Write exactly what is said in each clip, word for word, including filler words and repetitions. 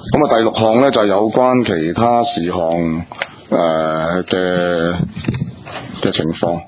咁啊，第六項咧就有關其他事項誒嘅嘅情況。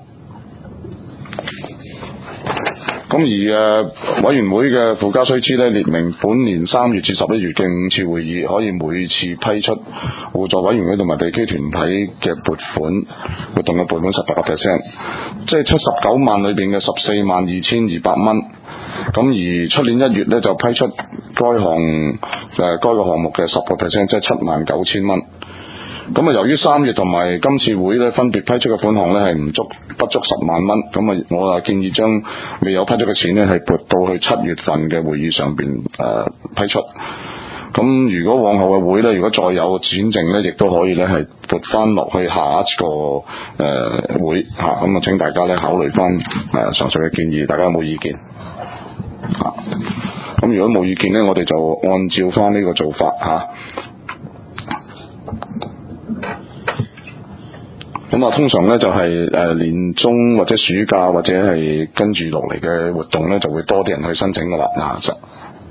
咁而誒、呃、委員會嘅附加須知咧，列明本年三月至十一月嘅五次會議，可以每次批出互助委員會同埋地區團體嘅撥款活動嘅撥款十八個 percent， 即係七十九萬裏邊嘅十四萬二千二百蚊。咁而出年一月咧就批出該項誒、呃、該個項目嘅十個 percent， 即係七萬九千蚊。咁啊，由於三月同埋今次會咧分別批出嘅款項咧係唔足不足十萬蚊，咁啊，我啊建議將未有批出嘅錢咧係撥到去七月份嘅會議上邊誒、呃、批出。咁如果往後嘅會咧，如果再有錢剩咧，亦都可以咧係撥翻落去下一個誒、呃、會嚇。咁啊，請大家咧考慮翻誒上述嘅建議，大家有冇意見？嚇、啊，咁如果冇意見咧，我哋就按照翻呢個做法嚇。啊咁啊，通常咧就係誒年中或者暑假或者係跟住落嚟嘅活動咧，就會多啲人去申請噶啦。嗱，實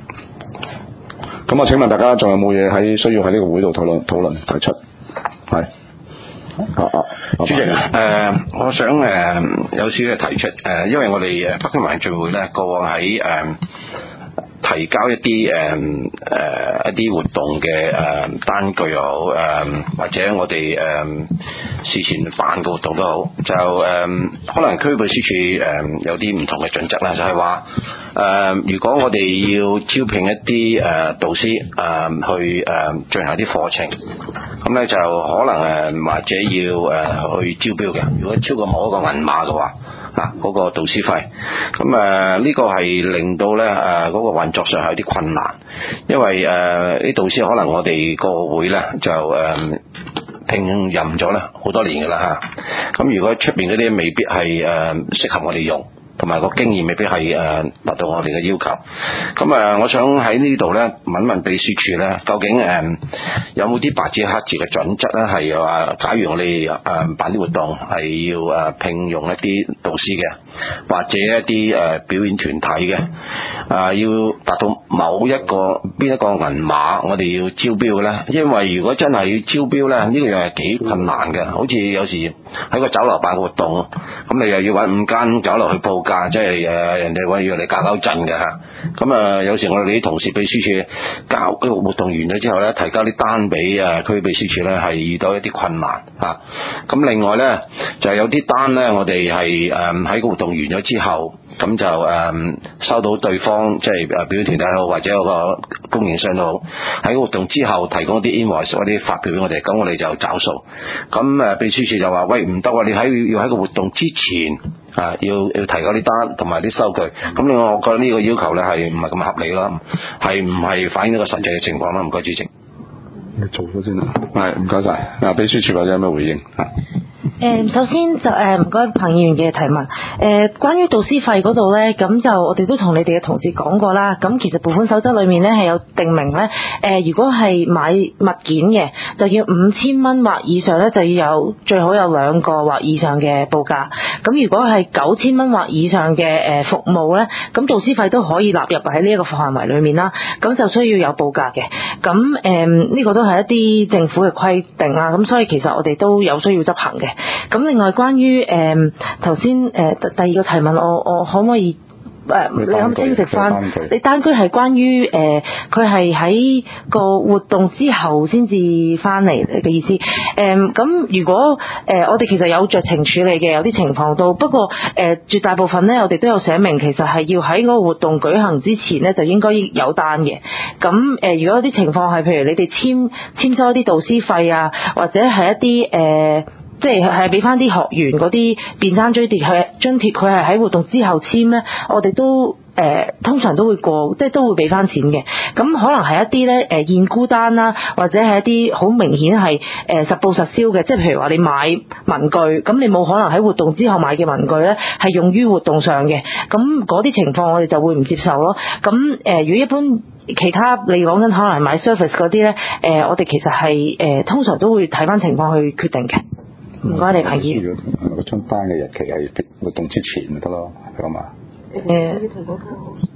咁啊，請問大家仲有冇嘢喺需要喺呢個會度討論討論提出？係啊啊， 主席誒、呃，我想誒、呃、有少少提出誒、呃，因為我哋誒北區華人聚會咧，過往喺誒。呃提交一啲誒誒一啲活動嘅誒、呃、單據又好誒、呃，或者我哋誒、呃、事前辦嘅活動都好，就誒、呃、可能區秘書處誒、呃、有啲唔同嘅準則啦，就係話誒如果我哋要招聘一啲誒、呃、導師誒、呃、去誒、呃、進行一啲課程，咁咧就可能誒、呃、或者要誒、呃、去招標嘅，如果超過某一個銀碼嘅話。啊！嗰、那個導師費，咁誒呢個係令到咧誒嗰個運作上係有啲困難，因為誒啲、呃、導師可能我哋個會咧就誒、呃、聘任咗咧好多年㗎啦嚇，咁、啊、如果出邊嗰啲未必係誒、呃、適合我哋用。同埋個經驗未必係誒達到我哋嘅要求，咁誒、呃，我想喺呢度咧問問秘書處咧，究竟誒、呃、有冇啲白紙黑字嘅準則咧？係話假如我哋誒、呃、辦啲活動係要誒、呃、聘用一啲導師嘅，或者一啲誒、呃、表演團體嘅，啊、呃、要達到某一個邊一個銀碼，我哋要招標咧。因為如果真係要招標咧，呢、這個樣係幾困難嘅。好似有時喺個酒樓辦活動，咁你又要揾五間酒樓去報價。即係誒人哋話要你搞搞震嘅嚇，咁啊有時我哋啲同事秘書處搞嗰個活動完咗之後咧，提交啲單俾誒區秘書處咧，係遇到一啲困難嚇。咁另外咧就係有啲單咧，我哋係誒喺個活動完咗之後，咁就誒收到對方即係誒表演團體好或者有個供應商都好，喺活動之後提供一啲 invoice 嗰啲發票俾我哋，咁我哋就找數。咁誒秘書處就話：喂，唔得啊！你喺要喺個活動之前。啊！要要提交啲單同埋啲收據，咁另外我覺得呢個要求咧係唔係咁合理啦，係唔係反映呢個實際嘅情況啦？唔該主席。 你做咗先啦，係唔該晒。嗱，秘書處或者有咩回應啊？ 誒，首先就誒唔該彭議員嘅提問。誒，關於導師費嗰度咧，咁就我哋都同你哋嘅同事講過啦。咁其實撥款守則裏面咧係有定明咧，誒如果係買物件嘅，就要五千蚊或以上咧，就要有最好有兩個或以上嘅報價。咁如果係九千蚊或以上嘅誒服務咧，咁導師費都可以納入喺呢一個範圍裏面啦。咁就需要有報價嘅。咁誒呢個都係一啲政府嘅規定啦。咁所以其實我哋都有需要執行嘅。咁另外關於誒頭先誒第二個提問，我我可唔可以誒、呃、你可唔可以清晰翻？你單據係關於誒佢係喺個活動之後先至翻嚟嘅意思。誒、呃、咁如果誒、呃、我哋其實有酌情處理嘅，有啲情況都不過誒、呃、絕大部分咧，我哋都有寫明其實係要喺嗰個活動舉行之前咧就應該有單嘅。咁誒、呃、如果有啲情況係譬如你哋簽簽收一啲導師費啊，或者係一啲誒。呃即係係俾翻啲學員嗰啲便餐津貼，佢津貼佢係喺活動之後簽咧，我哋都誒、呃、通常都會過，即係都會俾翻錢嘅。咁可能係一啲咧誒現沽單啦，或者係一啲好明顯係誒、呃、實報實銷嘅，即係譬如話你買文具，咁你冇可能喺活動之後買嘅文具咧係用於活動上嘅，咁嗰啲情況我哋就會唔接受咯。咁誒、呃、如果一般其他你講緊可能係買 service 嗰啲咧，誒、呃、我哋其實係誒、呃、通常都會睇翻情況去決定嘅。唔該你彭議員。 嗰張單嘅日期係活動之前就得咯，係咁嘛？ 誒，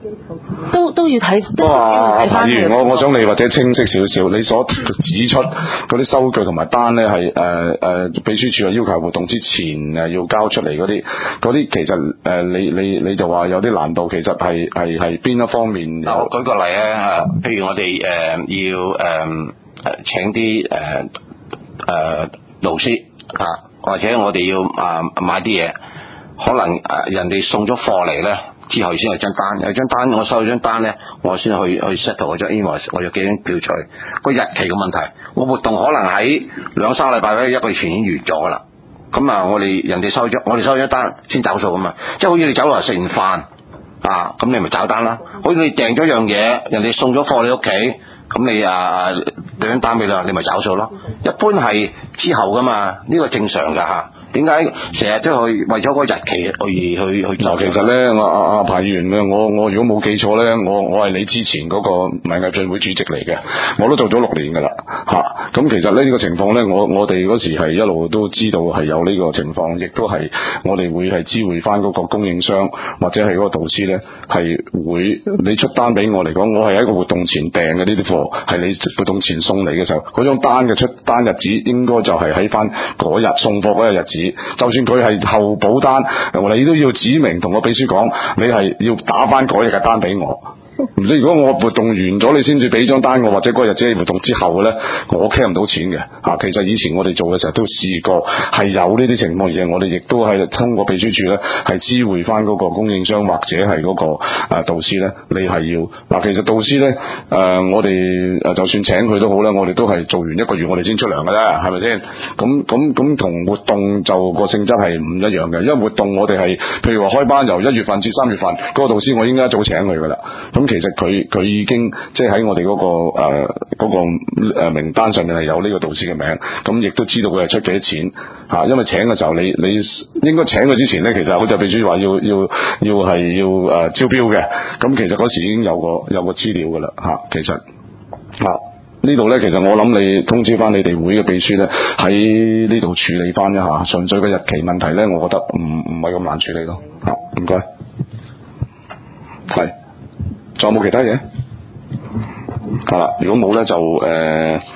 都都要睇。 不過阿睇翻議員，我我想你或者清晰少少，你所指出嗰啲收據同埋單咧係誒誒秘書處嘅要求活動之前誒要交出嚟嗰啲，嗰啲其實誒、呃、你你你就話有啲難度，其實係係係邊一方面？ 嗱，我舉個例啊，譬如我哋誒、呃、要誒誒、呃、請啲誒誒導師啊，或者我哋要啊、呃、買啲嘢，可能誒人哋送咗貨嚟咧。之後先有張單，有張單我收咗張單咧，我先去去 settle 嗰張 invoice， 我有幾張票取個日期嘅問題，我活動可能喺兩三個禮拜或者一個月前已經完咗噶啦。咁啊，我哋人哋收咗，我哋收咗單先找數噶嘛，即係好似你走落嚟食完飯啊，咁你咪找單啦。好似你訂咗樣嘢，人哋送咗貨你屋企，咁你啊對張單俾你，你咪找數咯。一般係之後噶嘛，呢個正常噶嚇。點解成日都去為咗個日期而去去做？ 嗱，其實咧，我阿阿彭議員咧，我我如果冇記錯咧，我我係你之前嗰個文藝進會主席嚟嘅，我都做咗六年噶啦嚇。咁、啊、其實呢、呢個情況咧，我我哋嗰時係一路都知道係有呢個情況，亦都係我哋會係知會翻嗰個供應商或者係嗰個導師咧，係會你出單俾我嚟講，我係喺一個活動前訂嘅呢啲貨，係你活動前送嚟嘅時候，嗰張單嘅出單日子應該就係喺翻嗰日送貨嗰日日子。就算佢係後補單，你都要指明同個秘書講，你係要打翻嗰日嘅單俾我。唔知如果我活動完咗，你先至俾張單我，或者嗰日即係活動之後咧，我 claim 唔到錢嘅嚇。其實以前我哋做嘅時候都試過係有呢啲情況，而係我哋亦都係通過秘書處咧係知會翻嗰個供應商或者係嗰個誒導師咧，你係要嗱。其實導師咧誒、呃，我哋誒就算請佢都好啦，我哋都係做完一個月我哋先出糧嘅啫，係咪先？咁咁咁同活動就個性質係唔一樣嘅，因為活動我哋係譬如話開班由一月份至三月份，嗰、那個導師我應該一早請佢噶啦。咁其實佢佢已經即係喺我哋嗰、那個誒嗰、呃那個誒名單上面係有呢個導師嘅名，咁亦都知道佢係出幾多錢嚇、啊。因為請嘅時候，你你應該請佢之前咧，其實好似秘書話要要要係要誒、呃、招標嘅，咁其實嗰時已經有個有個資料噶啦嚇。其實啊呢度咧，其實我諗你通知翻你哋會嘅秘書咧，喺呢度處理翻一下，純粹嘅日期問題咧，我覺得唔唔係咁難處理咯嚇。唔該，係。仲有冇其他嘢？係啦，如果冇咧就誒。呃